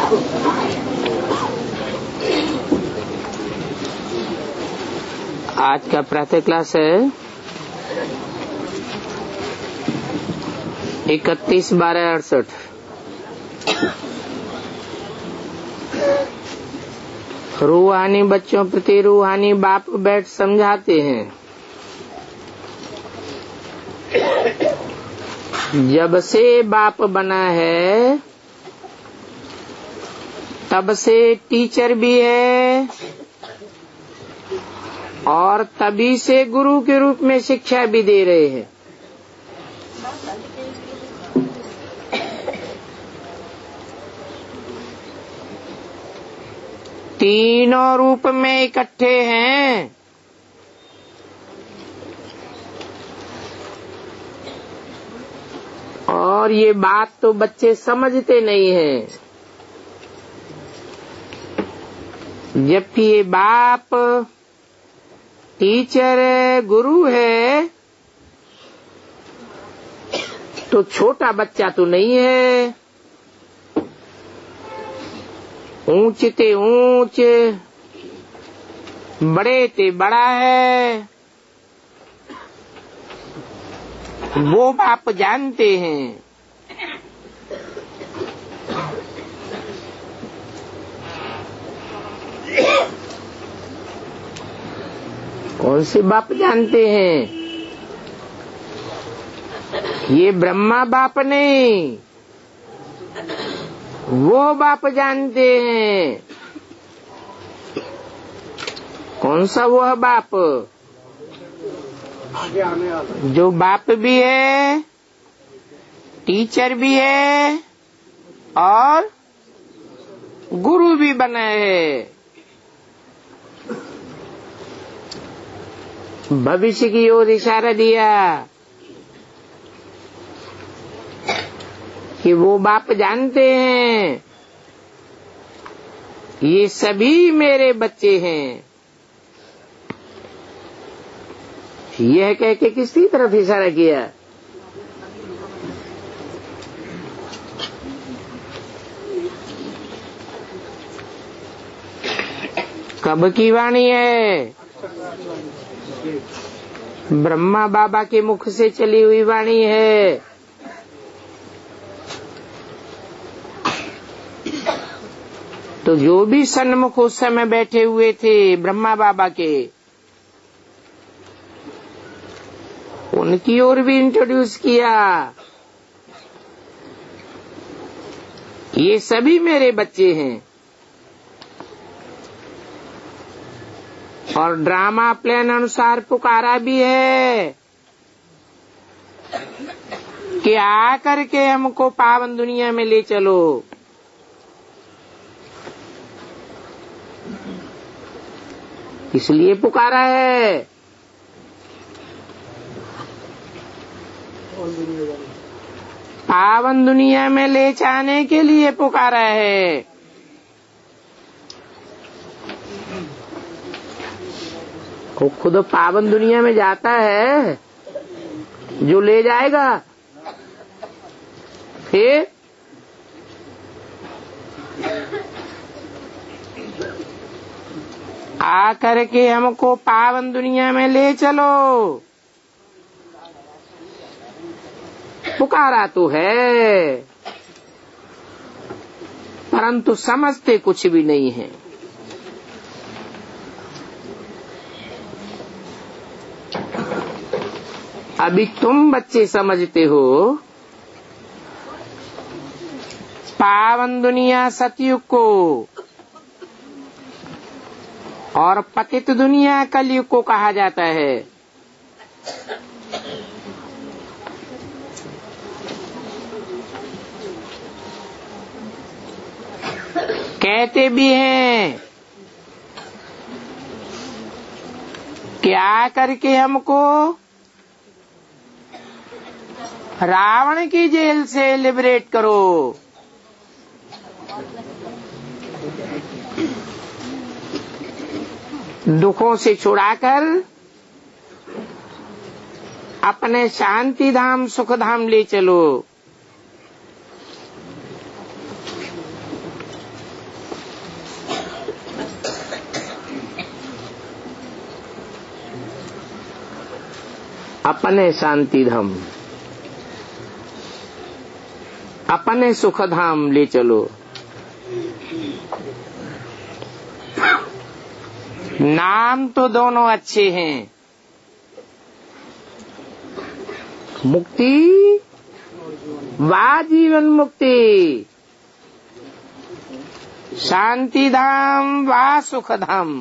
आज का प्रातः क्लास है 31/12/68। रूहानी बच्चों प्रति रूहानी बाप बैठ समझाते हैं। जब से बाप बना है तब से टीचर भी है और तभी से गुरु के रूप में शिक्षा भी दे रहे हैं। तीनों रूप में इकट्ठे हैं। और ये बात तो बच्चे समझते नहीं हैं। जबकि ये बाप टीचर है, गुरु है, तो छोटा बच्चा तो नहीं है। ऊंच ते ऊंच, बड़े ते बड़ा है, वो बाप जानते हैं। कौन से बाप जानते हैं? ये ब्रह्मा बाप नहीं, वो बाप जानते हैं। कौन सा वह बाप? जो बाप भी है, टीचर भी है और गुरु भी बना है। भविष्य की ओर इशारा दिया कि वो बाप जानते हैं ये सभी मेरे बच्चे हैं। यह कह के किसकी तरफ इशारा किया? कब की वाणी है? ब्रह्मा बाबा के मुख से चली हुई वाणी है। तो जो भी सन्मुख उस समय बैठे हुए थे ब्रह्मा बाबा के, उनकी ओर भी इंट्रोड्यूस किया। ये सभी मेरे बच्चे हैं। और ड्रामा प्लान अनुसार पुकारा भी है कि आकर के हमको पावन दुनिया में ले चलो। इसलिए पुकारा है। पावन दुनिया में ले जाने के लिए पुकारा है। वो खुद पावन दुनिया में जाता है जो ले जाएगा। फिर आकर के हमको पावन दुनिया में ले चलो। पुकारा तो है, परंतु समझते कुछ भी नहीं है। अभी तुम बच्चे समझते हो पावन दुनिया सतयुग को और पतित दुनिया कलयुग को कहा जाता है। कहते भी हैं कि आकर के हमको रावण की जेल से लिबरेट करो। दुखों से छुड़ाकर अपने शांति धाम सुख धाम ले चलो। अपने शांति धाम, अपने सुख धाम ले चलो। नाम तो दोनों अच्छे हैं, मुक्ति वा जीवन मुक्ति, शांति धाम वा सुख धाम।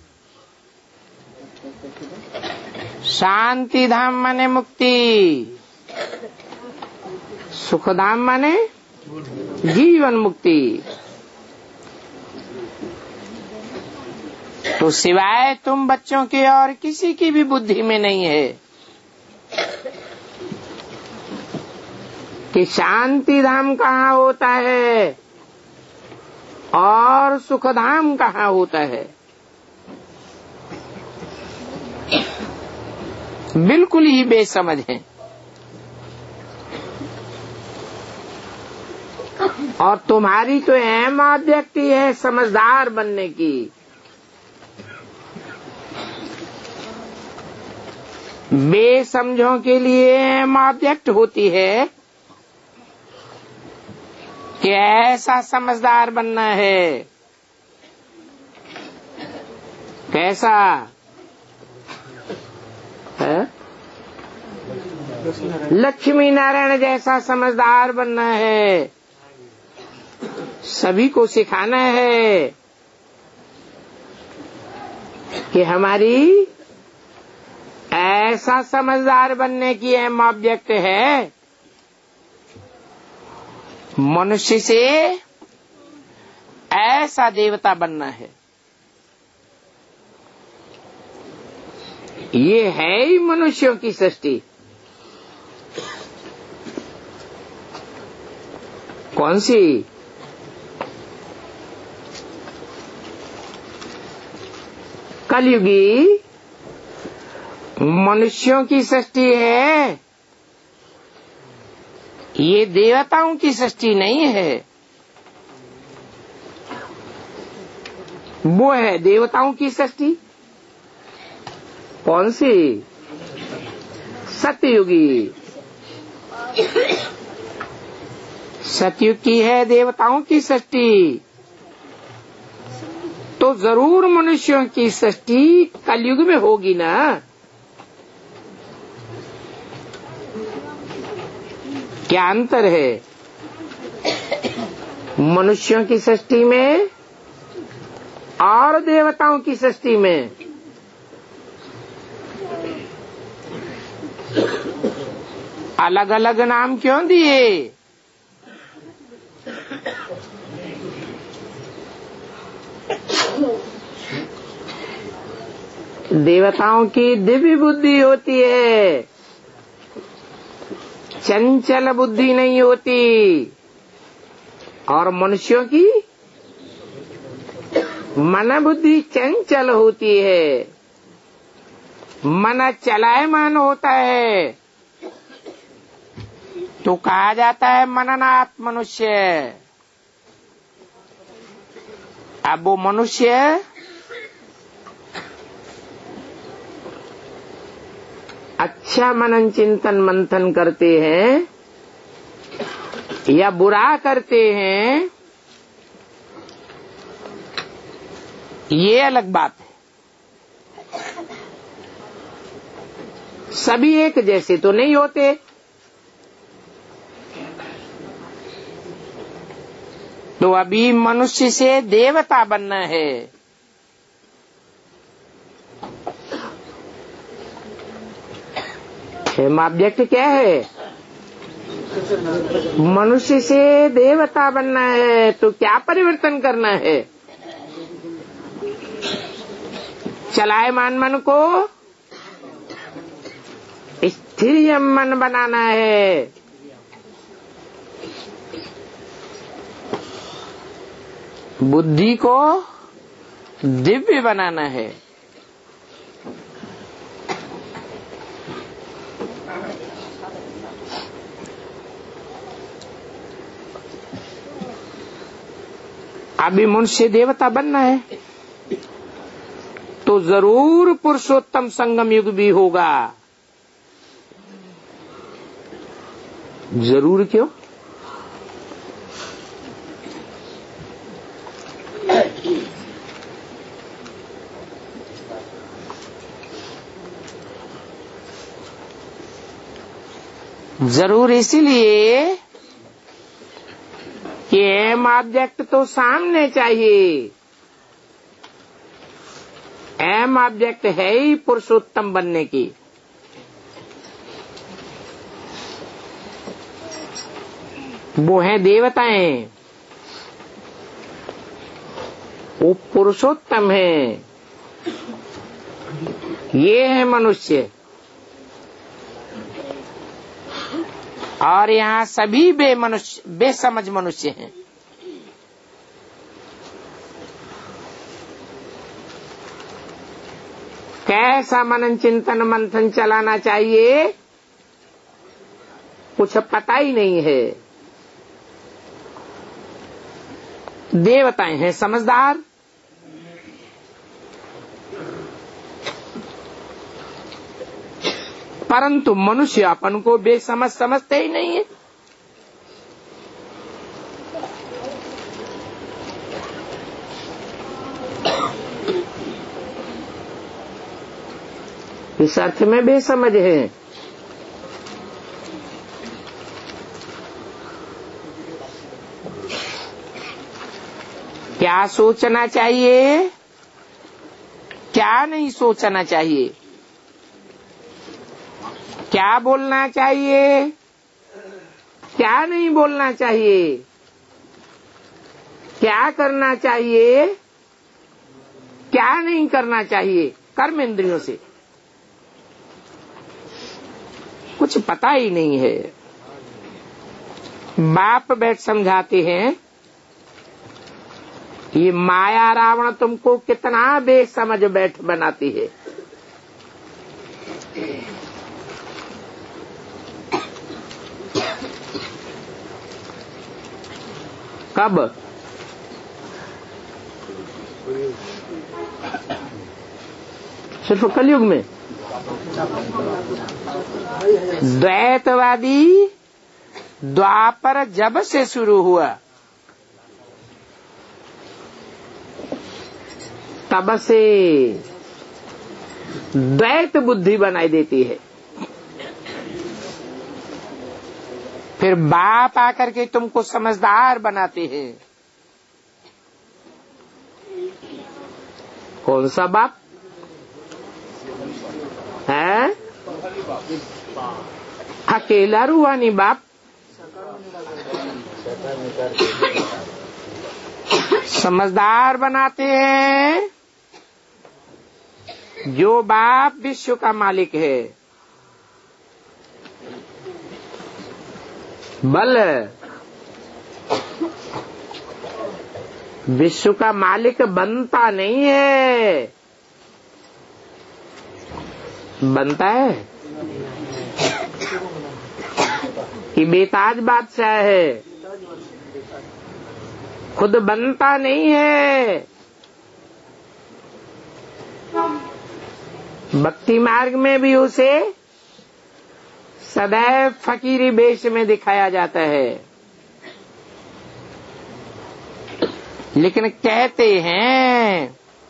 शांति धाम माने मुक्ति, सुख धाम माने जीवन मुक्ति। तो सिवाय तुम बच्चों के और किसी की भी बुद्धि में नहीं है कि शांति धाम कहाँ होता है और सुख धाम कहाँ होता है। बिल्कुल ही बेसमझ है। और तुम्हारी तो अहम ऑब्जेक्ट ही है समझदार बनने की। बेसमझों के लिए अहम ऑब्जेक्ट होती है कि ऐसा समझदार बनना है। कैसा है? लक्ष्मी नारायण जैसा समझदार बनना है। सभी को सिखाना है कि हमारी ऐसा समझदार बनने की अहम ऑब्जेक्ट है मनुष्य से ऐसा देवता बनना है। ये है ही मनुष्यों की सृष्टि। कौन सी? कलयुगी मनुष्यों की सृष्टि है, ये देवताओं की सृष्टि नहीं है। वो है देवताओं की सृष्टि। कौन सी? सतयुगी। सतयुग की है देवताओं की सृष्टि। तो जरूर मनुष्यों की सृष्टि कलयुग में होगी ना। क्या अंतर है मनुष्यों की सृष्टि में और देवताओं की सृष्टि में? अलग अलग नाम क्यों दिए? देवताओं की दिव्य बुद्धि होती है, चंचल बुद्धि नहीं होती। और मनुष्यों की मन बुद्धि चंचल होती है, मन चलायमान होता है। तो कहा जाता है मननात् मनुष्य। अब वो मनुष्य अच्छा मनन चिंतन मंथन करते हैं या बुरा करते हैं, ये अलग बात है। सभी एक जैसे तो नहीं होते। तो अभी मनुष्य से देवता बनना है। ऑब्जेक्ट क्या है? मनुष्य से देवता बनना है। तो क्या परिवर्तन करना है? चलायमान मन को स्थिर मन बनाना है। बुद्धि को दिव्य बनाना है। अभी मनुष्य देवता बनना है तो जरूर पुरुषोत्तम संगम युग भी होगा। जरूर क्यों? जरूर इसीलिए कि एम ऑब्जेक्ट तो सामने चाहिए। एम ऑब्जेक्ट है ही पुरुषोत्तम बनने की। वो है देवताएं, वो पुरुषोत्तम है, ये है मनुष्य। और यहाँ सभी बेसमझ मनुष्य हैं। कैसा मनन चिंतन मंथन चलाना चाहिए कुछ पता ही नहीं है। देवताएं हैं समझदार, परंतु मनुष्य अपन को बेसमझ समझते ही नहीं है। इस अर्थ में बेसमझ है। क्या सोचना चाहिए, क्या नहीं सोचना चाहिए, क्या बोलना चाहिए, क्या नहीं बोलना चाहिए, क्या करना चाहिए, क्या नहीं करना चाहिए, कर्म इंद्रियों से कुछ पता ही नहीं है। बाप बैठ समझाते हैं, ये माया रावण तुमको कितना बेसमझ बैठ बनाती है। कब? सिर्फ कलयुग में। द्वैतवादी द्वापर जब से शुरू हुआ तब से द्वैत बुद्धि बनाई देती है। फिर बाप आकर के तुमको समझदार बनाते हैं। कौन सा बाप है? अकेला रूहानी बाप। समझदार बनाते हैं जो बाप विश्व का मालिक है। बल विश्व का मालिक बनता नहीं है, बनता है कि बेताज बादशाह है, खुद बनता नहीं है। भक्ति मार्ग में भी उसे सदैव फकीरी वेश में दिखाया जाता है, लेकिन कहते हैं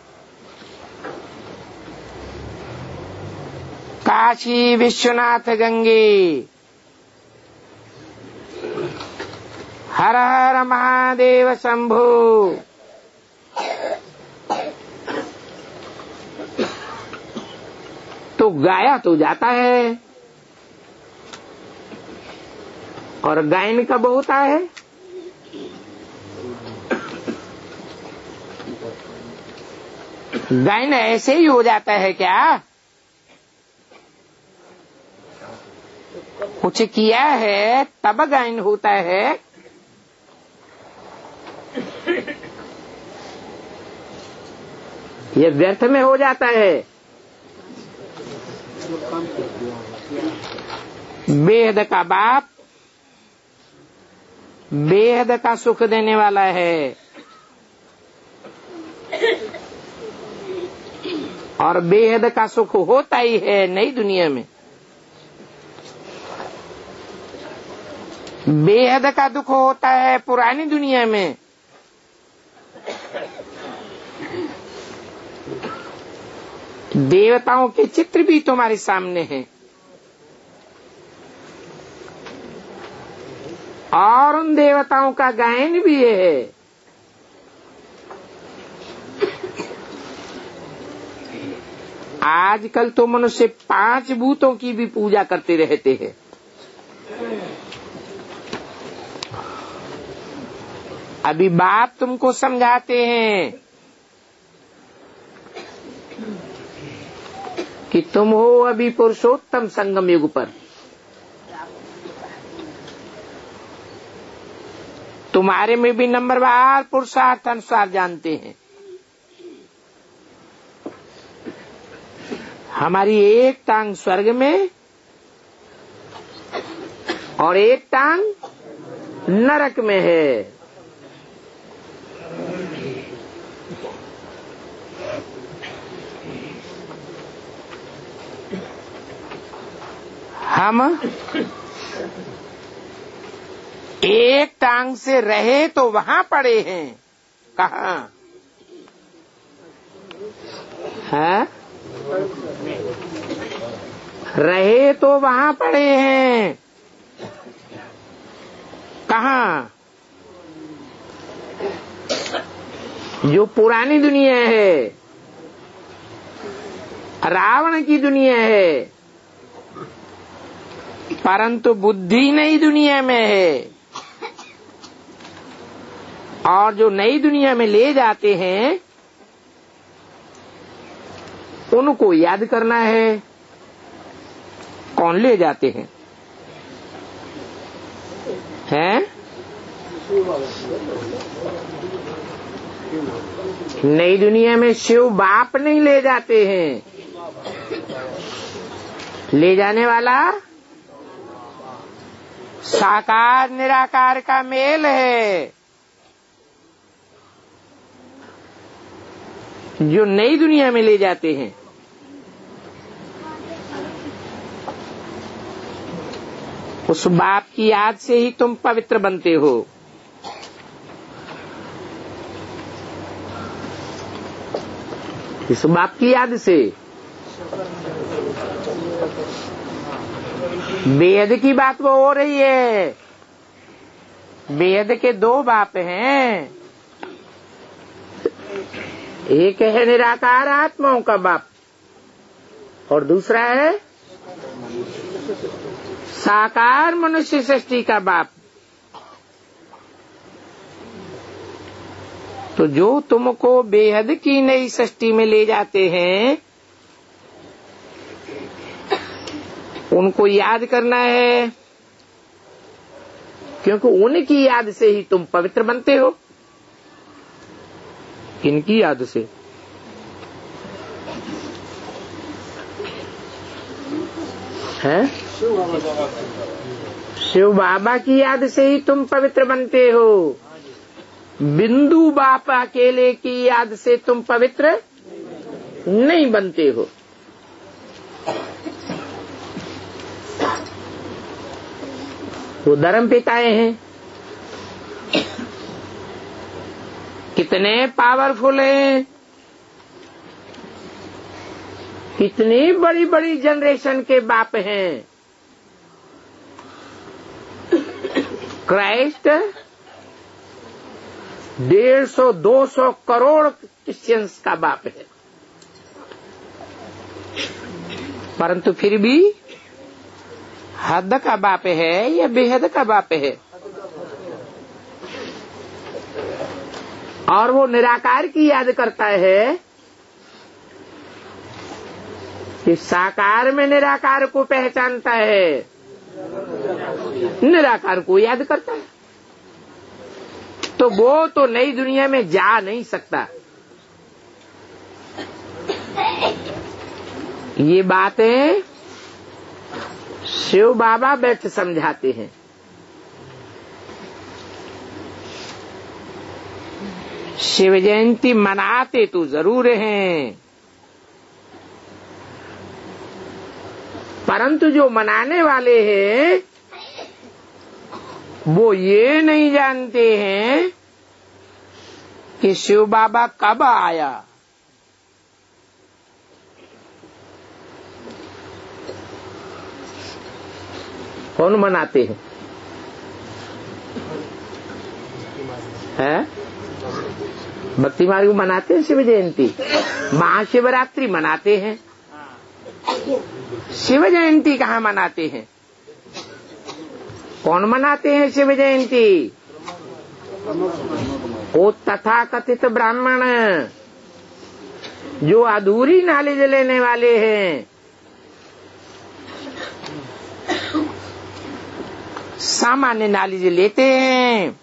काशी विश्वनाथ गंगे, हर हर महादेव शंभो। तो गाया तो जाता है, और गायन कब होता है? गायन ऐसे ही हो जाता है क्या? कुछ किया है तब गायन होता है? ये व्यर्थ में हो जाता है। बेहद का बाप बेहद का सुख देने वाला है, और बेहद का सुख होता ही है नई दुनिया में। बेहद का दुख होता है पुरानी दुनिया में। देवताओं के चित्र भी तुम्हारे सामने हैं और उन देवताओं का गायन भी है। आजकल तो मनुष्य 5 भूतों की भी पूजा करते रहते हैं। अभी बाप तुमको समझाते हैं कि तुम हो अभी पुरुषोत्तम संगम युग पर। तुम्हारे में भी नंबरवार पुरुषार्थ अनुसार जानते हैं। हमारी एक टांग स्वर्ग में और एक टांग नरक में है। हम एक टांग से रहे तो वहां पड़े हैं। कहाँ है? रहे तो वहां पड़े हैं। कहाँ? जो पुरानी दुनिया है, रावण की दुनिया है, परंतु बुद्धि नई दुनिया में है। और जो नई दुनिया में ले जाते हैं उनको याद करना है। कौन ले जाते हैं? हैं? नई दुनिया में शिव बाप नहीं ले जाते हैं। ले जाने वाला साकार निराकार का मेल है। जो नई दुनिया में ले जाते हैं उस बाप की याद से ही तुम पवित्र बनते हो। इस बाप की याद से। बेहद की बात वो हो रही है। बेहद के 2 बाप हैं। एक है निराकार आत्माओं का बाप और दूसरा है साकार मनुष्य सृष्टि का बाप। तो जो तुमको बेहद की नई सृष्टि में ले जाते हैं उनको याद करना है, क्योंकि उनकी याद से ही तुम पवित्र बनते हो। इनकी याद से। है? शिव बाबा की याद से ही तुम पवित्र बनते हो। बिंदु बाप अकेले की याद से तुम पवित्र नहीं बनते हो। वो धर्म पिताएं हैं, कितने पावरफुल हैं, कितनी बड़ी बड़ी जनरेशन के बाप हैं। क्राइस्ट 150-200 करोड़ क्रिश्चियंस का बाप है, परंतु फिर भी हद का बाप है या बेहद का बाप है। और वो निराकार की याद करता है कि साकार में निराकार को पहचानता है, निराकार को याद करता है। तो वो तो नई दुनिया में जा नहीं सकता। ये बातें शिव बाबा बैठ समझाते हैं। शिव जयंती मनाते तो जरूर हैं, परंतु जो मनाने वाले हैं वो ये नहीं जानते हैं कि शिव बाबा कब आया। कौन मनाते हैं? भक्ति मार्ग मनाते हैं शिव जयंती, महाशिवरात्रि मनाते हैं। शिव जयंती कहाँ मनाते हैं? कौन मनाते हैं शिव जयंती? वो तथाकथित ब्राह्मण जो अधूरी नॉलेज लेने वाले हैं, सामान्य नॉलेज लेते हैं,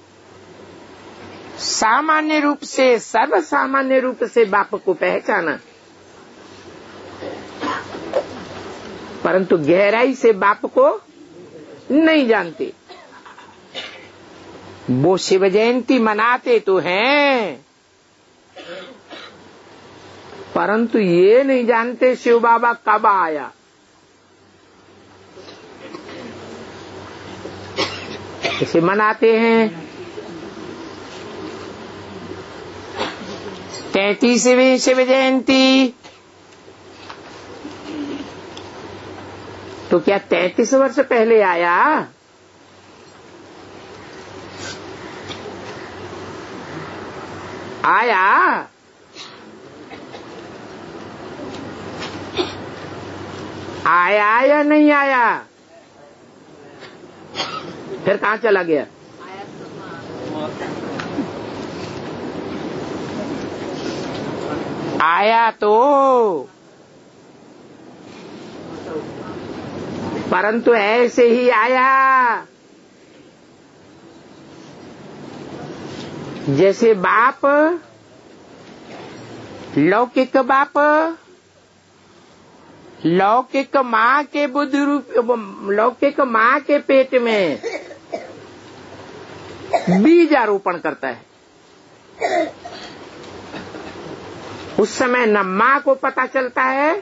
सामान्य रूप से, सर्व सामान्य रूप से बाप को पहचाना, परंतु गहराई से बाप को नहीं जानते। वो शिव जयंती मनाते तो हैं, परंतु ये नहीं जानते शिव बाबा कब आया। इसे मनाते हैं 33वीं शिव जयंती। तो क्या 33 वर्ष पहले आया? आया? आया या नहीं आया? फिर कहाँ चला गया? आया तो, परंतु ऐसे ही आया जैसे बाप, लौकिक बाप, लौकिक माँ के बुद्धि रूप, लौकिक माँ के पेट में बीज आरोपण करता है। उस समय न माँ को पता चलता है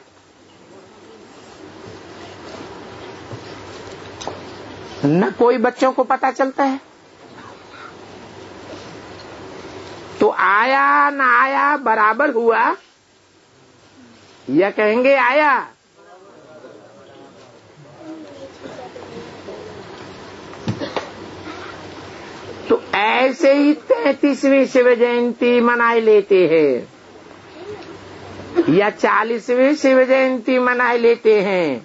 न कोई बच्चों को पता चलता है। तो आया न आया बराबर हुआ, या कहेंगे आया? तो ऐसे ही 33वीं शिव जयंती मनाई लेते हैं, या 40वीं शिव जयंती मनाई लेते हैं,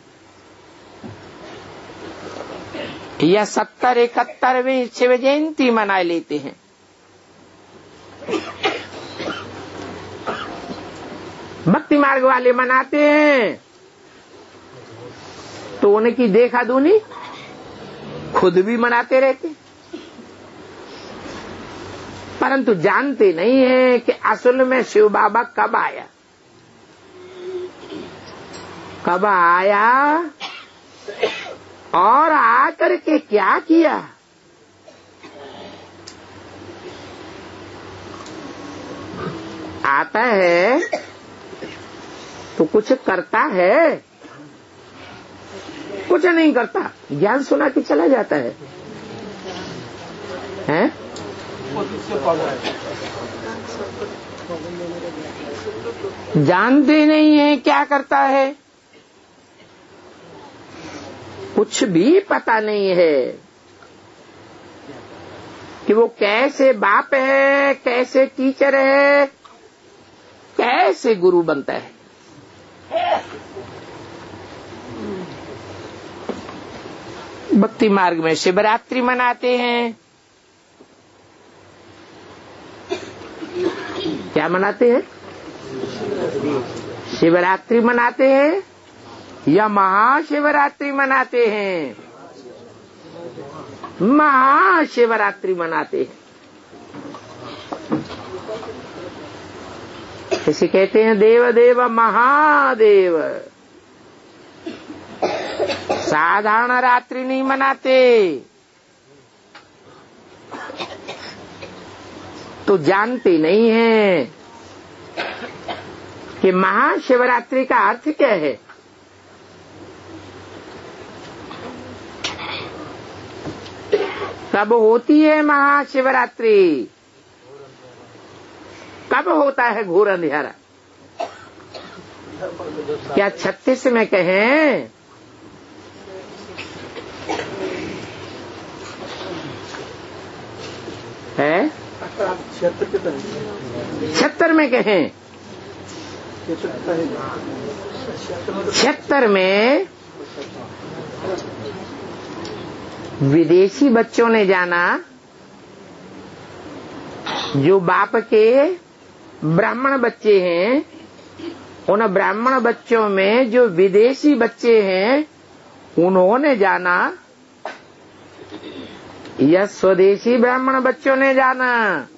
या 70-71वीं शिव जयंती मनाई लेते हैं। भक्ति मार्ग वाले मनाते हैं तो उनकी देखा दूनी खुद भी मनाते रहते, परंतु जानते नहीं है कि असल में शिव बाबा कब आया। कब आया और आकर के क्या किया। आता है तो कुछ करता है, कुछ नहीं करता, ज्ञान सुना के चला जाता है, हैं? जानते नहीं है क्या करता है, कुछ भी पता नहीं है कि वो कैसे बाप है, कैसे टीचर है, कैसे गुरु बनता है। भक्ति मार्ग में शिवरात्रि मनाते हैं। क्या मनाते हैं? शिवरात्रि मनाते हैं या महाशिवरात्रि मनाते हैं? महाशिवरात्रि मनाते हैं। इसे कहते हैं देव देव महादेव। साधारण रात्रि नहीं मनाते। तो जानते नहीं हैं कि महाशिवरात्रि का अर्थ क्या है। कब होती है महाशिवरात्रि? कब होता है घोर अंधियारा? क्या 36 में कहें? है 76 में कहें? 76 में विदेशी बच्चों ने जाना, जो बाप के ब्राह्मण बच्चे हैं, उन ब्राह्मण बच्चों में जो विदेशी बच्चे हैं, उन्होंने जाना, या स्वदेशी ब्राह्मण बच्चों ने जाना?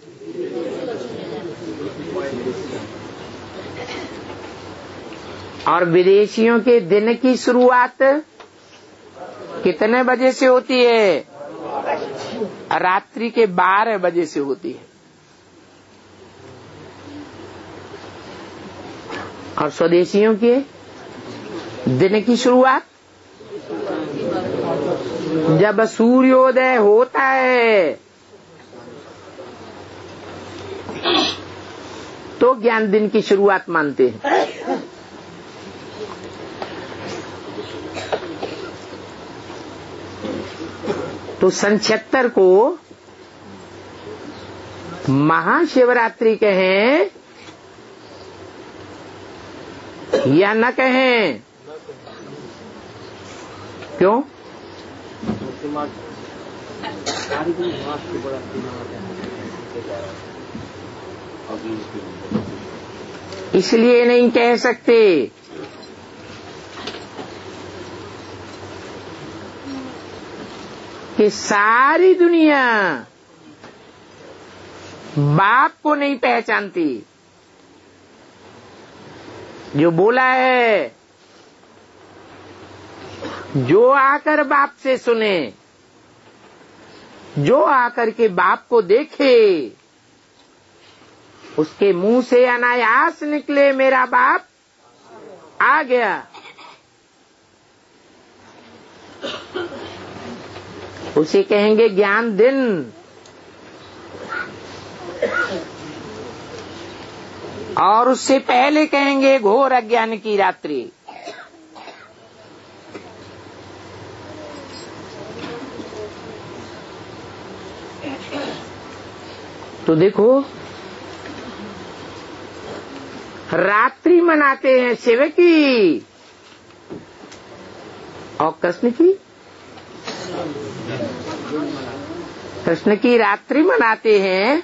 और विदेशियों के दिन की शुरुआत कितने बजे से होती है? रात्रि के 12 बजे से होती है। और स्वदेशियों के दिन की शुरुआत जब सूर्योदय होता है तो ज्ञान दिन की शुरुआत मानते हैं। तो सन 76 को महाशिवरात्रि कहें या न कहें? क्यों? इसलिए नहीं कह सकते कि सारी दुनिया बाप को नहीं पहचानती। जो बोला है, जो आकर बाप से सुने, जो आकर के बाप को देखे, उसके मुंह से अनायास निकले मेरा बाप आ गया। उसे कहेंगे ज्ञान दिन। और उससे पहले कहेंगे घोर अज्ञान की रात्रि। तो देखो, रात्रि मनाते हैं शिव की और कृष्ण की। कृष्ण की रात्रि मनाते हैं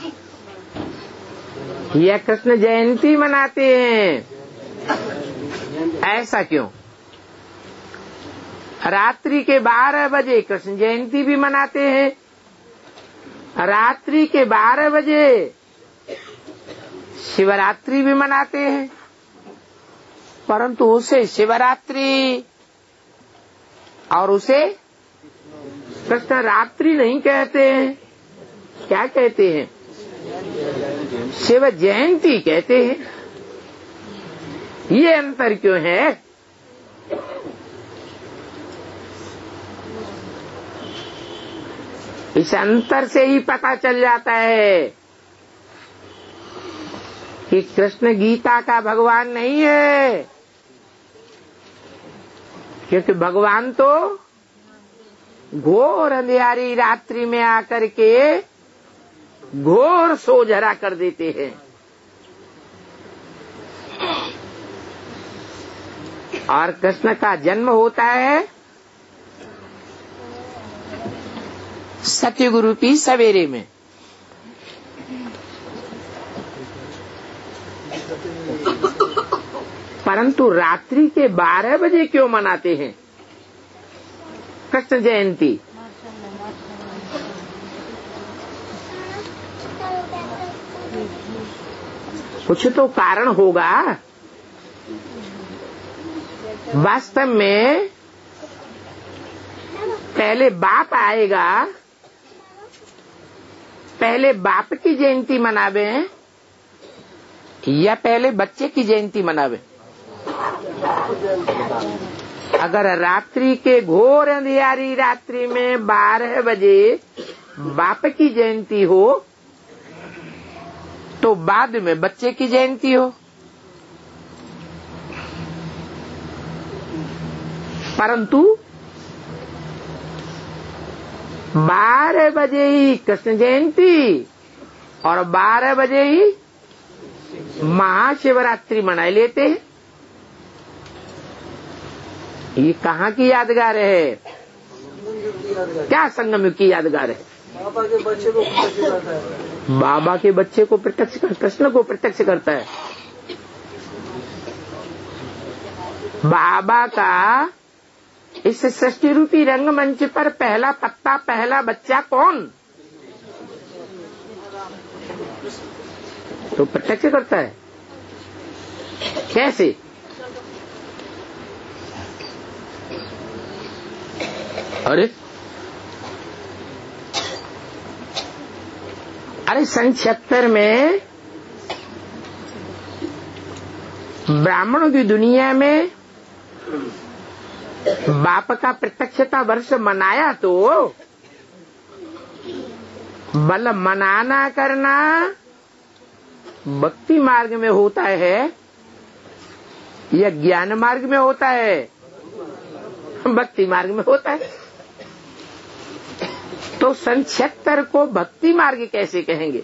या कृष्ण जयंती मनाते हैं? ऐसा क्यों? रात्रि के 12 बजे कृष्ण जयंती भी मनाते हैं, रात्रि के 12 बजे शिवरात्रि भी मनाते हैं, परंतु उसे शिवरात्रि और उसे कृष्ण रात्रि नहीं कहते हैं। क्या कहते हैं? शिव जयंती कहते हैं। ये अंतर क्यों है? इस अंतर से ही पता चल जाता है कि कृष्ण गीता का भगवान नहीं है, क्योंकि भगवान तो घोर अंधियारी रात्रि में आकर के घोर सोझरा कर देते हैं। और कृष्ण का जन्म होता है सतयुग रूपी सवेरे में। परंतु रात्रि के 12 बजे क्यों मनाते हैं कृष्ण जयंती? कुछ तो कारण होगा। वास्तव में पहले बाप आएगा, पहले बाप की जयंती मनावे या पहले बच्चे की जयंती मनावे? अगर रात्रि के घोर अंधियारी रात्रि में 12 बजे बाप की जयंती हो तो बाद में बच्चे की जयंती हो, परंतु 12 बजे ही कृष्ण जयंती और 12 बजे ही महाशिवरात्रि मना लेते हैं। ये कहाँ की यादगार है? क्या संगम की यादगार है? बाबा के बच्चे को प्रत्यक्ष करता है। बाबा के बच्चे को प्रत्यक्ष, कृष्ण को प्रत्यक्ष करता है। बाबा का इस सृष्टि रूपी रंगमंच पर पहला पत्ता, पहला बच्चा कौन? तो प्रत्यक्ष करता है। कैसे? अरे सन 76 में ब्राह्मणों की दुनिया में बाप का प्रत्यक्षता वर्ष मनाया तो बल मनाना करना भक्ति मार्ग में होता है या ज्ञान मार्ग में होता है? भक्ति मार्ग में होता है। तो सन 76 को भक्ति मार्ग कैसे कहेंगे?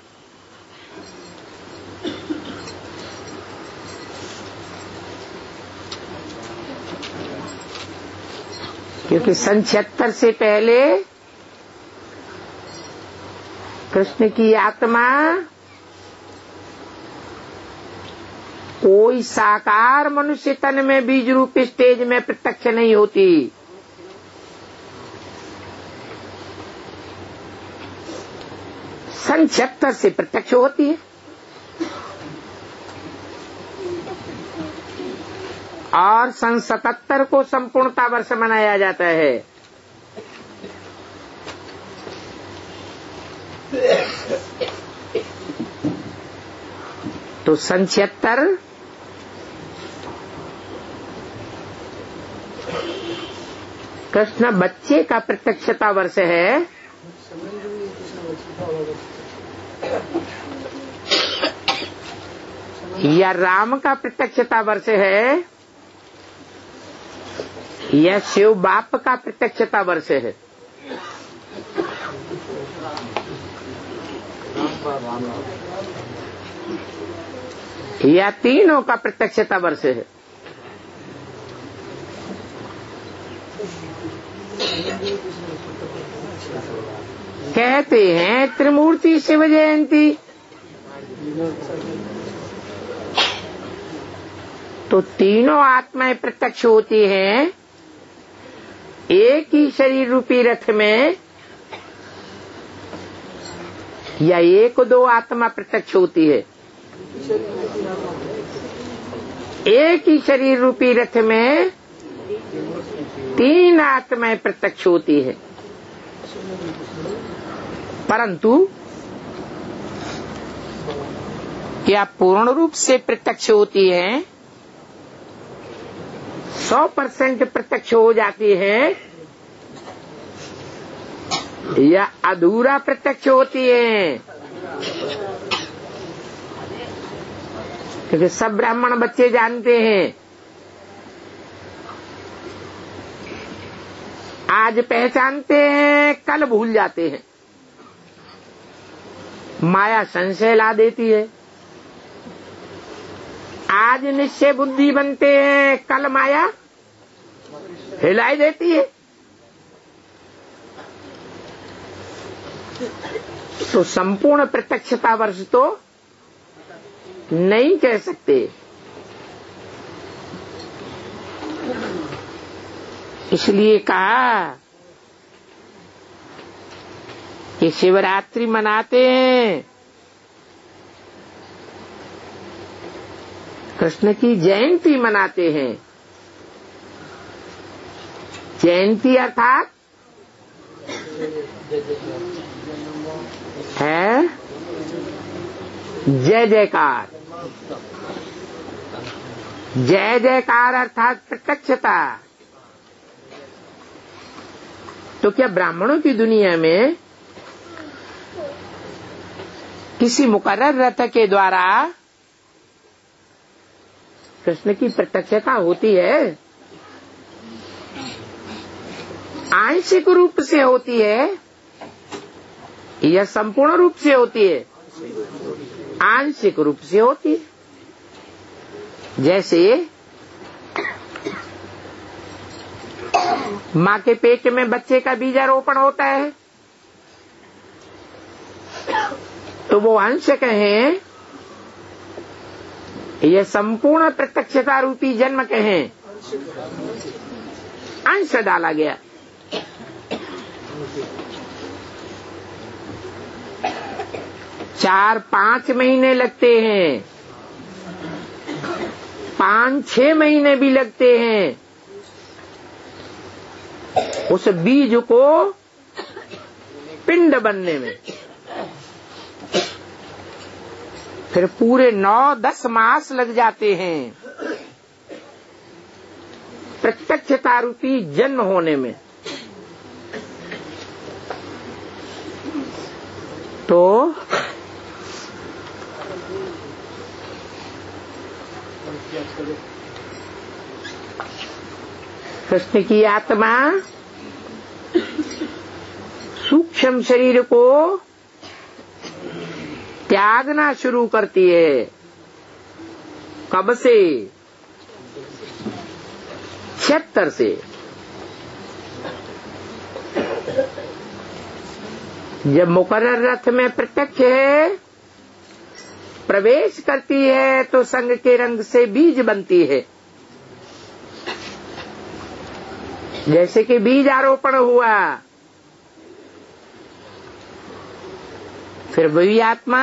क्योंकि सन 76 से पहले कृष्ण की आत्मा कोई साकार मनुष्य तन में बीज रूप स्टेज में प्रत्यक्ष नहीं होती। सन 76 से प्रत्यक्ष होती है और सन 77 को संपूर्णता वर्ष मनाया जाता है। तो सन 76 कृष्ण बच्चे का प्रत्यक्षता वर्ष है या राम का प्रत्यक्षता वर्ष है या शिव बाप का प्रत्यक्षता वर्ष है? या तीनों का प्रत्यक्षता वर्ष है? कहते हैं त्रिमूर्ति शिव जयंती। तो तीनों आत्माएं प्रत्यक्ष होती हैं एक ही शरीर रूपी रथ में या एक दो आत्मा प्रत्यक्ष होती है? एक ही शरीर रूपी रथ में तीन आत्माएं प्रत्यक्ष होती है, परंतु क्या पूर्ण रूप से प्रत्यक्ष होती हैं? 100% प्रत्यक्ष हो जाती है या अधूरा प्रत्यक्ष होती है? क्योंकि सब ब्राह्मण बच्चे जानते हैं आज पहचानते हैं, कल भूल जाते हैं। माया संशय ला देती है। आज निश्चय बुद्धि बनते हैं, कल माया हिलाई देती है। तो संपूर्ण प्रत्यक्षता वर्ष तो नहीं कह सकते। इसलिए कहा कि शिवरात्रि मनाते हैं, कृष्ण की जयंती मनाते हैं। जयंती अर्थात है जय जयकार। जय जयकार अर्थात प्रत्यक्षता। तो क्या ब्राह्मणों की दुनिया में किसी मुकर्रर रथ के द्वारा कृष्ण की प्रत्यक्षता होती है? आंशिक रूप से होती है या संपूर्ण रूप से होती है? आंशिक रूप से होती है। जैसे माँ के पेट में बच्चे का बीजारोपण होता है, तो वो अंश कहें यह संपूर्ण प्रत्यक्षता रूपी जन्म कहें, अंश डाला गया। चार 5 महीने लगते हैं, 5-6 महीने भी लगते हैं उस बीज को पिंड बनने में। फिर पूरे 9-10 मास लग जाते हैं प्रत्यक्षता रूपी जन्म होने में। तो कृष्ण की आत्मा सूक्ष्म शरीर को त्यागना शुरू करती है। कब से? 76 से। जब मुकर्रर रथ में प्रत्यक्ष है, प्रवेश करती है तो संग के रंग से बीज बनती है। जैसे कि बीज आरोपण हुआ, फिर वही आत्मा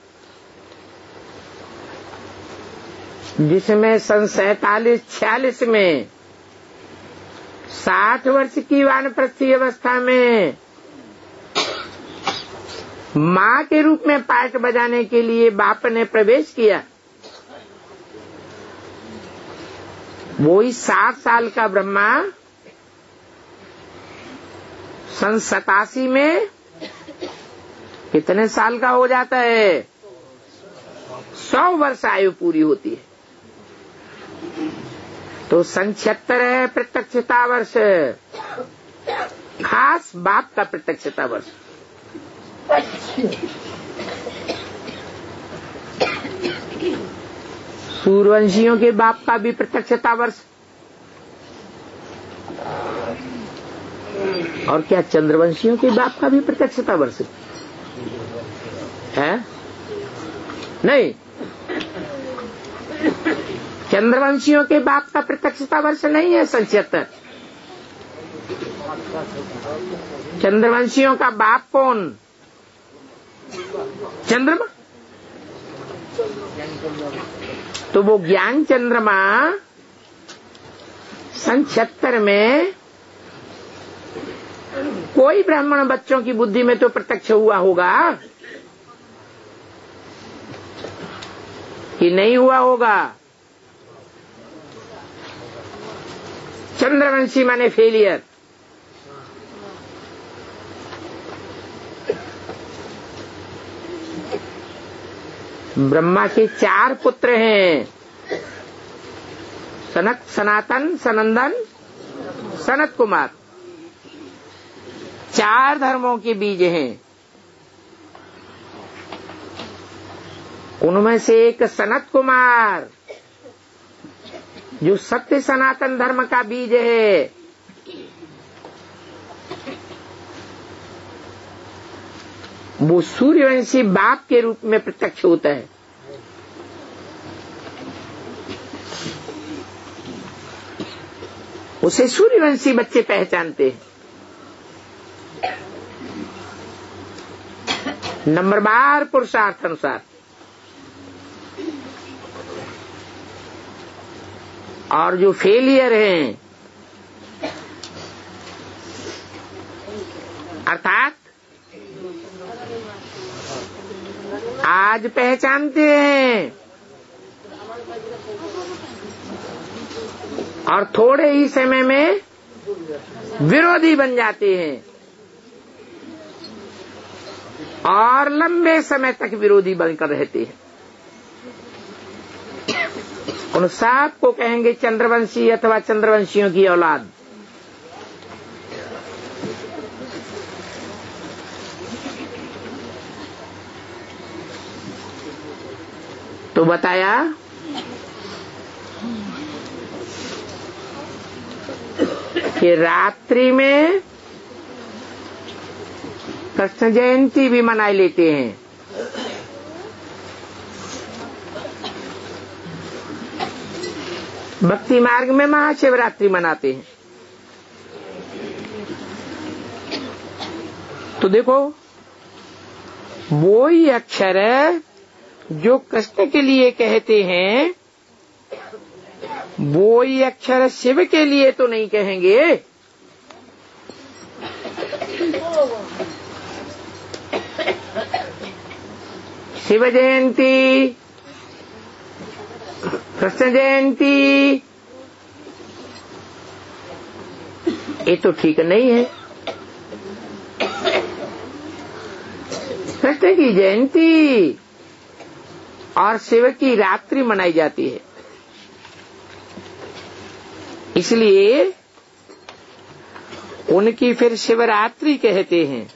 जिसमें सन 47-46 में 60 वर्ष की वानप्रस्थी अवस्था में माँ के रूप में पाठ बजाने के लिए बाप ने प्रवेश किया, वो ही 60 साल का ब्रह्मा सन 87 में कितने साल का हो जाता है? 100 वर्ष आयु पूरी होती है। तो सन 76 है प्रत्यक्षता वर्ष, खास बाप का प्रत्यक्षता वर्ष। सूर्यवंशियों के बाप का भी प्रत्यक्षता वर्ष। और क्या चंद्रवंशियों के बाप का भी प्रत्यक्षता वर्ष है? नहीं, चंद्रवंशियों के बाप का प्रत्यक्षता वर्ष नहीं है सन 76। चंद्रवंशियों का बाप कौन? चंद्रमा। तो वो ज्ञान चंद्रमा सन 76 में कोई ब्राह्मण बच्चों की बुद्धि में तो प्रत्यक्ष हुआ होगा कि नहीं हुआ होगा? चंद्रवंशी माने फेलियर। ब्रह्मा के 4 पुत्र हैं, सनक, सनातन, सनंदन, सनत कुमार। 4 धर्मों के बीज हैं। उनमें से एक सनत कुमार जो सत्य सनातन धर्म का बीज है, वो सूर्यवंशी बाप के रूप में प्रत्यक्ष होता है। उसे सूर्यवंशी बच्चे पहचानते हैं। नंबरवार पुरुषार्थ अनुसार। और जो फेलियर हैं, अर्थात आज पहचानते हैं और थोड़े ही समय में विरोधी बन जाते हैं और लंबे समय तक विरोधी बनकर रहते हैं। उन सात को कहेंगे चंद्रवंशी अथवा चंद्रवंशियों की औलाद। तो बताया कि रात्रि में कृष्ण जयंती भी मना लेते हैं। भक्ति मार्ग में महाशिवरात्रि मनाते हैं। तो देखो, वो ही अक्षर जो कृष्ण के लिए कहते हैं, वो ही अक्षर शिव के लिए तो नहीं कहेंगे। शिव जयंती, कृष्ण जयंती, ये तो ठीक नहीं है। कृष्ण की जयंती और शिव की रात्रि मनाई जाती है, इसलिए उनकी फिर शिवरात्रि कहते हैं।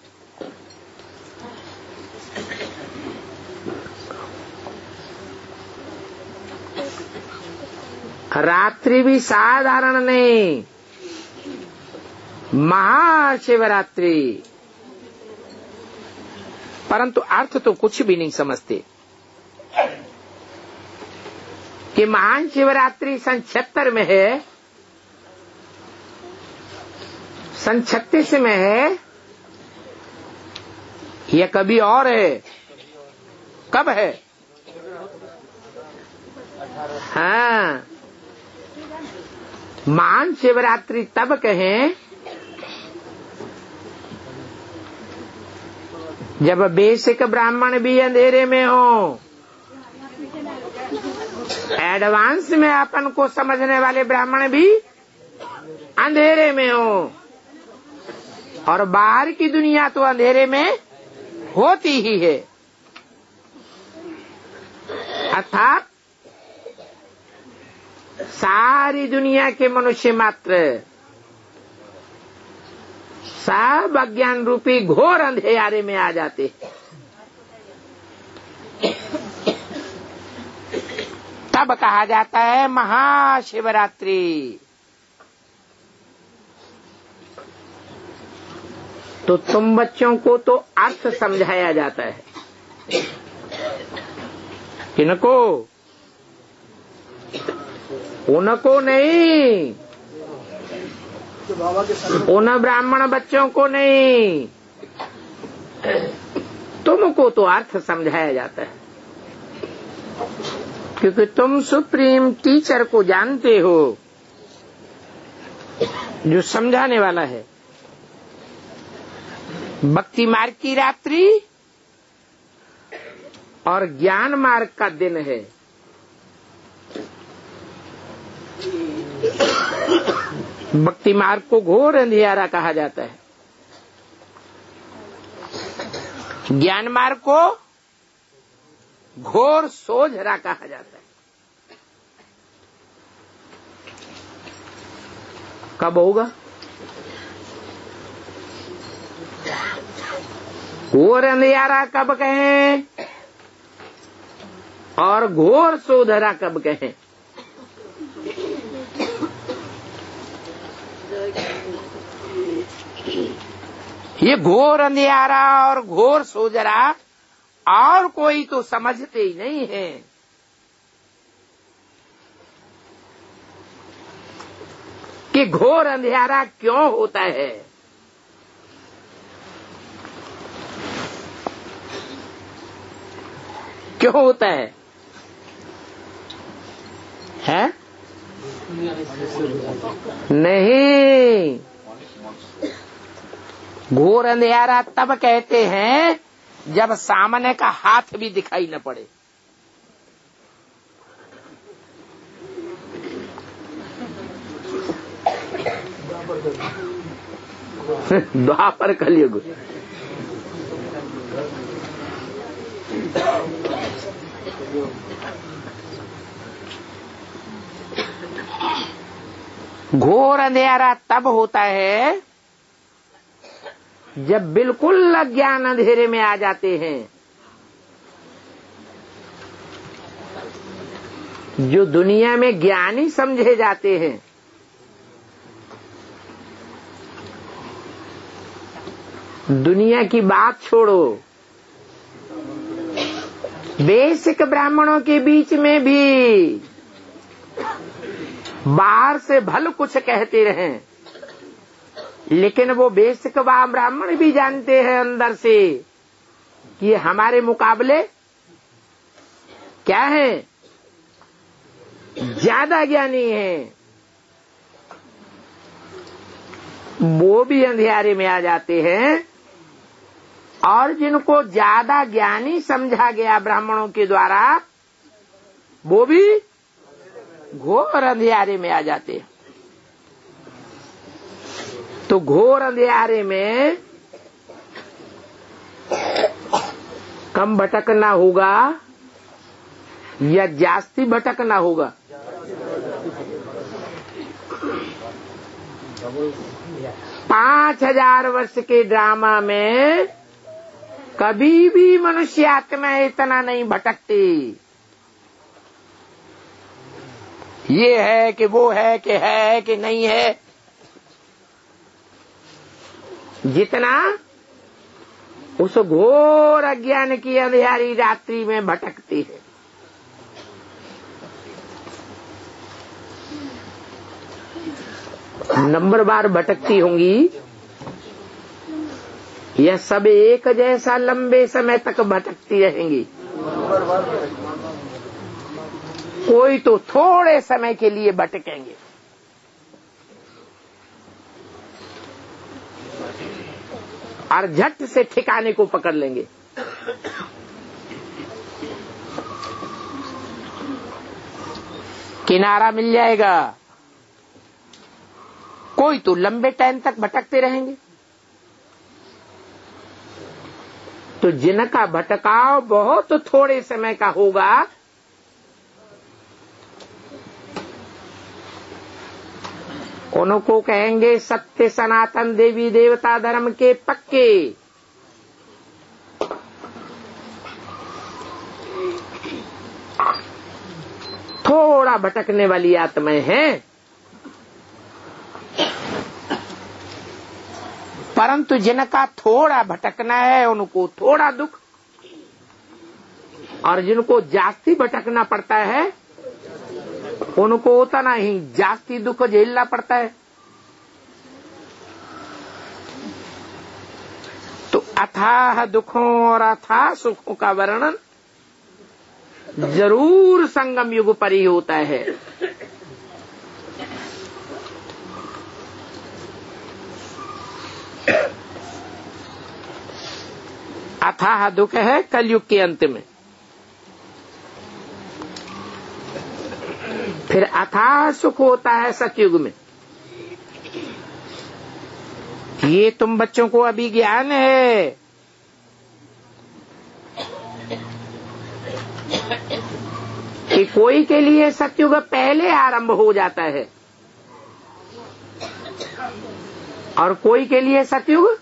रात्रि भी साधारण नहीं, महाशिवरात्रि। परंतु अर्थ तो कुछ भी नहीं समझते कि महान शिवरात्रि सन 76 में है, सन 36 में है, या कभी और है? कब है? हाँ, महान शिवरात्रि तब कहें जब बेसिक ब्राह्मण भी अंधेरे में हो, एडवांस में अपन को समझने वाले ब्राह्मण भी अंधेरे में हो, और बाहर की दुनिया तो अंधेरे में होती ही है। अर्थात सारी दुनिया के मनुष्य मात्र सब अज्ञान रूपी घोर अंधेरे में आ जाते हैं। तब कहा जाता है महाशिवरात्रि। तो तुम बच्चों को तो अर्थ समझाया जाता है, किनको? उनको नहीं, उन ब्राह्मण बच्चों को नहीं, तुमको तो अर्थ समझाया जाता है, क्योंकि तुम सुप्रीम टीचर को जानते हो जो समझाने वाला है। भक्ति मार्ग की रात्रि और ज्ञान मार्ग का दिन है। भक्ति मार्ग को घोर अंधियारा कहा जाता है, ज्ञान मार्ग को घोर सोझरा कहा जाता है। कब होगा? घोर अंधियारा कब कहें और घोर सोझरा कब कहें? ये घोर अंधियारा और घोर सोजरा और कोई तो समझते ही नहीं है। कि घोर अंधियारा क्यों होता है? क्यों होता है? हैं? नहीं, घोर अंधियारा तब कहते हैं जब सामने का हाथ भी दिखाई न पड़े। द्वापर कलयुग। घोर अंधेरा तब होता है जब बिल्कुल अज्ञान अंधेरे में आ जाते हैं। जो दुनिया में ज्ञानी समझे जाते हैं, दुनिया की बात छोड़ो, बेसिक ब्राह्मणों के बीच में भी बाहर से भल कुछ कहते रहें, लेकिन वो बेसिक ब्राह्मण भी जानते हैं अंदर से कि हमारे मुकाबले क्या है, ज्यादा ज्ञानी है। वो भी अंधेरे में आ जाते हैं, और जिनको ज्यादा ज्ञानी समझा गया ब्राह्मणों के द्वारा, वो भी घोर अंधेरे में आ जाते हैं। तो घोर अंधेरे में कम भटकना होगा या जास्ती भटकना होगा? 5000 वर्ष के ड्रामा में कभी भी मनुष्य आत्मा इतना नहीं भटकती। ये है कि वो है कि नहीं है, जितना उस घोर अज्ञान की अंधेरी रात्रि में भटकती है। नंबर बार भटकती होंगी या सब एक जैसा लंबे समय तक भटकती रहेंगी? कोई तो थोड़े समय के लिए भटकेंगे, और झट से ठिकाने को पकड़ लेंगे। किनारा मिल जाएगा। कोई तो लंबे टाइम तक भटकते रहेंगे। तो जिनका भटकाव बहुत थोड़े समय का होगा, उनको कहेंगे सत्य सनातन देवी देवता धर्म के पक्के। थोड़ा भटकने वाली आत्माएं हैं, परंतु जिनका थोड़ा भटकना है उनको थोड़ा दुख, और जिनको जास्ती भटकना पड़ता है उनको उतना ही जास्ती दुख झेलना पड़ता है। तो अथाह दुखों और अथाह सुखों का वर्णन जरूर संगम युग पर ही होता है। अथाह दुख है कलयुग के अंत में। फिर अथाह सुख होता है सतयुग में। ये तुम बच्चों को अभी ज्ञान है। कि कोई के लिए सतयुग पहले आरंभ हो जाता है और कोई के लिए सतयुग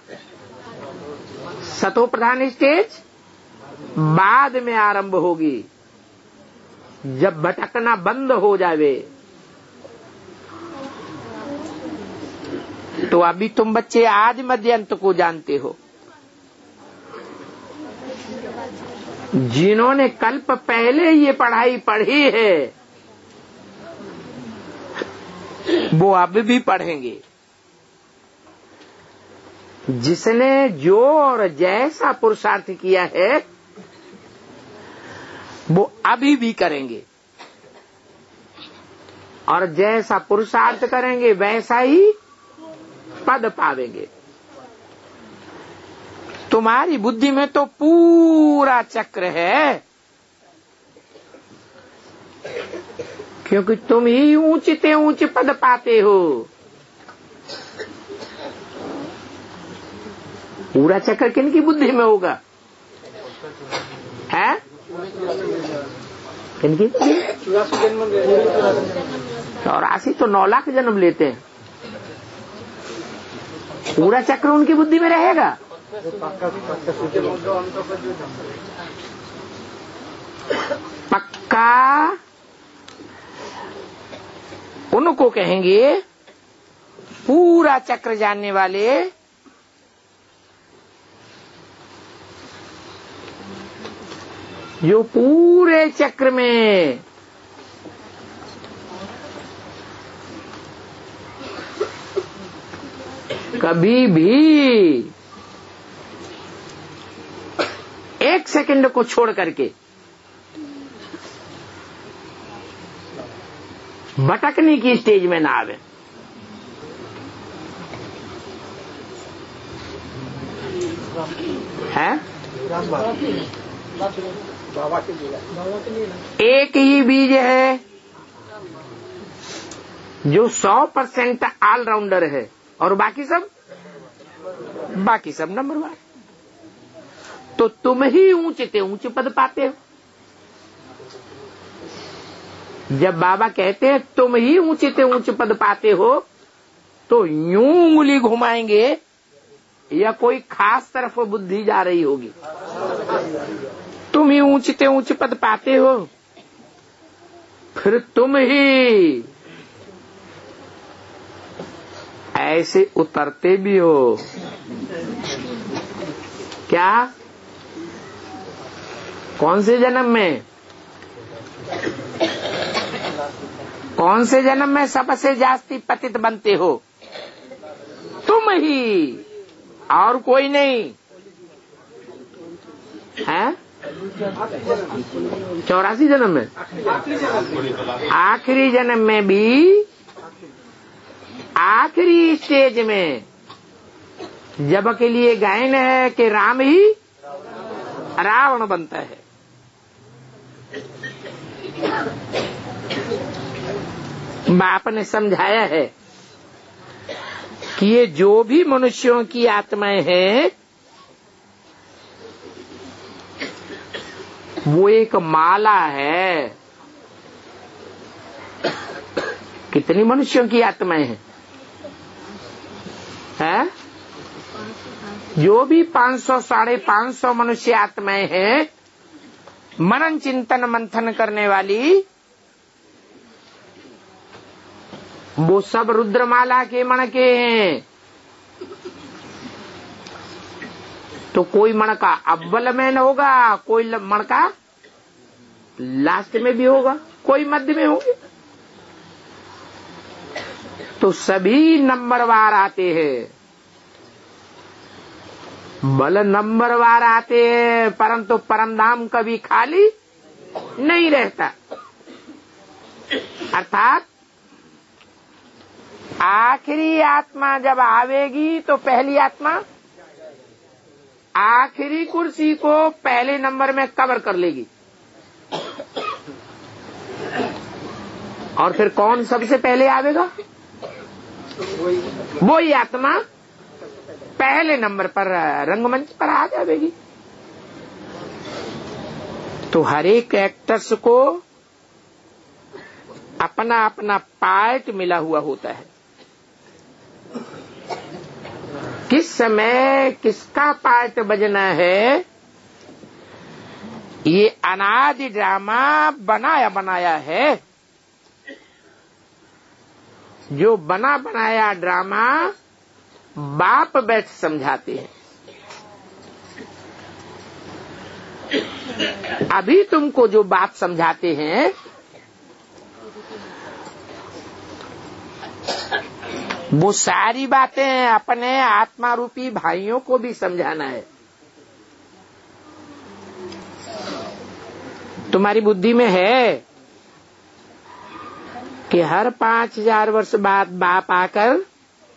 सतो प्रधान स्टेज बाद में आरंभ होगी, जब भटकना बंद हो जावे। तो अभी तुम बच्चे आज मध्यंत को जानते हो। जिन्होंने कल्प पहले ये पढ़ाई पढ़ी है वो अब भी पढ़ेंगे। जिसने जो और जैसा पुरुषार्थ किया है वो अभी भी करेंगे, और जैसा पुरुषार्थ करेंगे वैसा ही पद पावेंगे। तुम्हारी बुद्धि में तो पूरा चक्र है, क्योंकि तुम ही ऊंचे ऊंचे पद पाते हो। पूरा चक्र किनकी बुद्धि में होगा? है किनकी? 84 तो 9 लाख जन्म लेते हैं। पूरा चक्र उनकी बुद्धि में रहेगा। पक्का उनको कहेंगे पूरा चक्र जानने वाले। जो पूरे चक्र में कभी भी 1 सेकंड को छोड़ करके भटकने की स्टेज में ना आवे। है एक ही बीज है जो 100% ऑलराउंडर है और बाकी सब नंबर 1। तो तुम ही ऊंचे से ऊंचे पद पाते हो। जब बाबा कहते हैं तुम ही ऊंचे से ऊंचे पद पाते हो, तो यूं उंगली घुमाएंगे या कोई खास तरफ बुद्धि जा रही होगी? तुम ही ऊंचे से ऊंचे पद पाते हो, फिर तुम ही ऐसे उतरते भी हो। क्या? कौन से जन्म में? कौन से जन्म में सबसे जास्ती पतित बनते हो? तुम ही, और कोई नहीं है। 84 जन्म में, आखिरी जन्म में भी, आखिरी स्टेज में जब के लिए गायन है कि राम ही रावण बनता है। बाप ने समझाया है कि ये जो भी मनुष्यों की आत्माएं हैं, वो एक माला है। कितनी मनुष्यों की आत्माएं हैं? है? जो भी 500 550 मनुष्य आत्माएं हैं, मनन चिंतन मंथन करने वाली, वो सब रुद्रमाला के मण के हैं। तो कोई मण का अव्वल में न होगा, कोई मण का लास्ट में भी होगा, कोई मध्य में होगी। तो सभी नंबरवार आते हैं, बल नंबरवार आते हैं, परंतु परम धाम कभी खाली नहीं रहता। अर्थात आखिरी आत्मा जब आवेगी तो पहली आत्मा आखिरी कुर्सी को पहले नंबर में कवर कर लेगी। और फिर कौन सबसे पहले आवेगा? वही आत्मा पहले नंबर पर रंगमंच पर आ जाएगी। तो हर एक एक्टर्स को अपना अपना पार्ट मिला हुआ होता है। किस समय किसका पार्ट बजना है, ये अनादि ड्रामा बनाया बनाया है। जो बना बनाया ड्रामा बाप बैठ समझाते हैं। अभी तुमको जो बाप समझाते हैं, वो सारी बातें अपने आत्मा रूपी भाइयों को भी समझाना है। तुम्हारी बुद्धि में है कि हर 5000 वर्ष बाद बाप आकर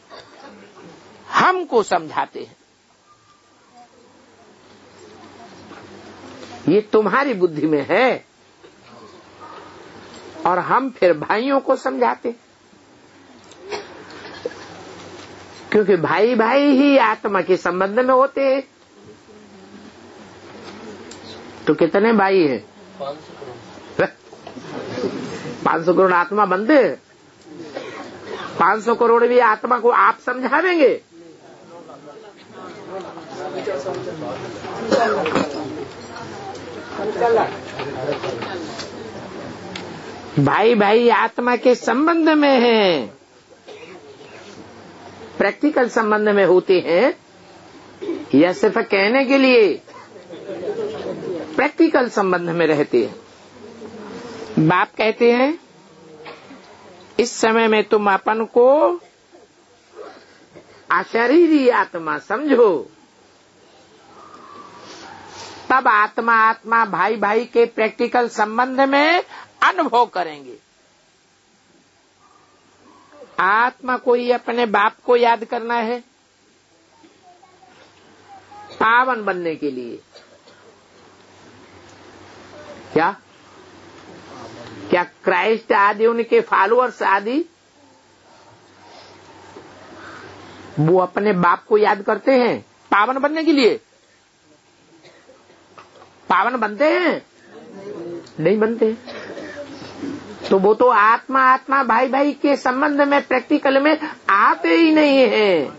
हमको समझाते हैं। ये तुम्हारी बुद्धि में है, और हम फिर भाइयों को समझाते हैं। क्योंकि भाई भाई ही आत्मा के संबंध में होते हैं। तो कितने भाई हैं? 500 करोड़ आत्मा बनते हैं। 500 करोड़ भी आत्मा को आप समझावेंगे? भाई भाई आत्मा के संबंध में है, प्रैक्टिकल संबंध में होते हैं, या सिर्फ कहने के लिए प्रैक्टिकल संबंध में रहते हैं। बाप कहते हैं इस समय में तुम अपन को अशरीरी आत्मा समझो, तब आत्मा आत्मा भाई भाई के प्रैक्टिकल संबंध में अनुभव करेंगे। आत्मा को ही अपने बाप को याद करना है पावन बनने के लिए। क्या क्या क्राइस्ट आदि उनके फॉलोअर्स आदि वो अपने बाप को याद करते हैं पावन बनने के लिए? पावन बनते हैं? नहीं बनते। तो वो तो आत्मा आत्मा भाई भाई के संबंध में प्रैक्टिकल में आते ही नहीं है।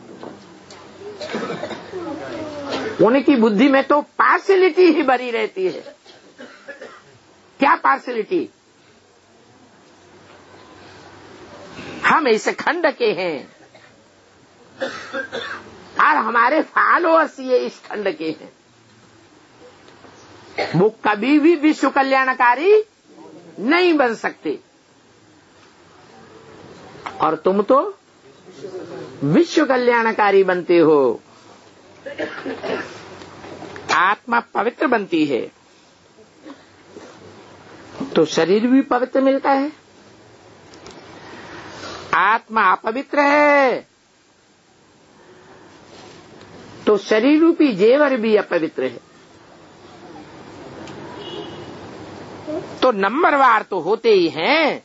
उनकी बुद्धि में तो पार्शियलिटी ही भरी रहती है। क्या पार्शियलिटी? हम इस खंड के हैं और हमारे फॉलोअर्स ये इस खंड के हैं। वो कभी भी विश्व कल्याणकारी नहीं बन सकते। और तुम तो विश्व कल्याणकारी बनते हो। आत्मा पवित्र बनती है तो शरीर भी पवित्र मिलता है। आत्मा अपवित्र है तो शरीर रूपी जेवर भी अपवित्र है। तो नंबरवार तो होते ही हैं।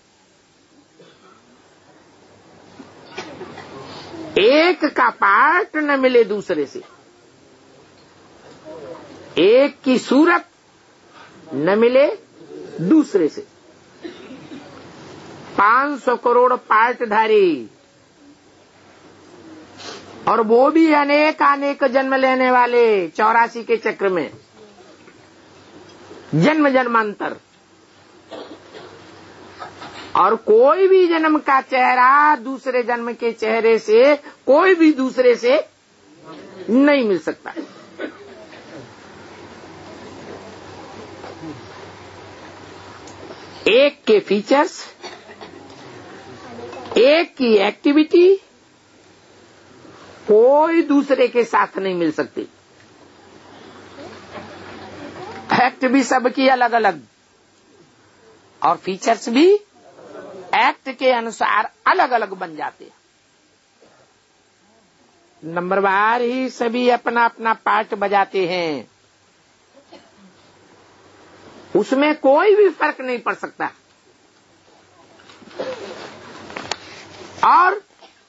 एक का पार्ट न मिले दूसरे से, एक की सूरत न मिले दूसरे से। 500 करोड़ पार्टधारी, और वो भी अनेक जन्म लेने वाले 84 के चक्र में, जन्म जन्मांतर। और कोई भी जन्म का चेहरा दूसरे जन्म के चेहरे से, कोई भी दूसरे से नहीं मिल सकता। एक के फीचर्स, एक की एक्टिविटी कोई दूसरे के साथ नहीं मिल सकती। एक्ट भी सबकी अलग अलग और फीचर्स भी एक्ट के अनुसार अलग अलग बन जाते हैं। नंबरवार ही सभी अपना अपना पार्ट बजाते हैं, उसमें कोई भी फर्क नहीं पड़ सकता। और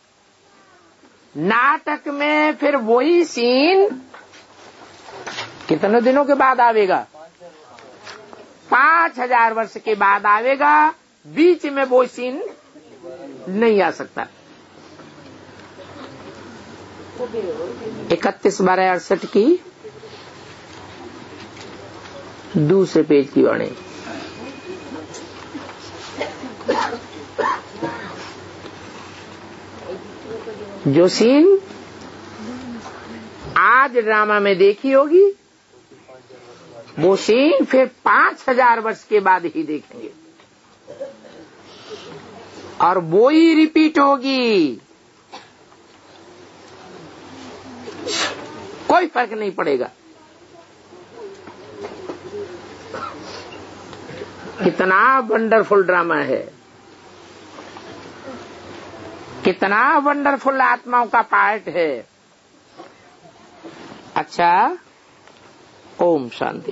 नाटक में फिर वही सीन कितने दिनों के बाद आवेगा? 5000 वर्ष के बाद आवेगा। बीच में वो सीन नहीं आ सकता। 31/12/68 की दूसरे पेज की वाणी। जो सीन आज ड्रामा में देखी होगी, वो सीन फिर 5000 वर्ष के बाद ही देखेंगे और वो ही रिपीट होगी। कोई फर्क नहीं पड़ेगा। कितना वंडरफुल ड्रामा है, कितना वंडरफुल आत्माओं का पार्ट है। अच्छा, ओम शांति।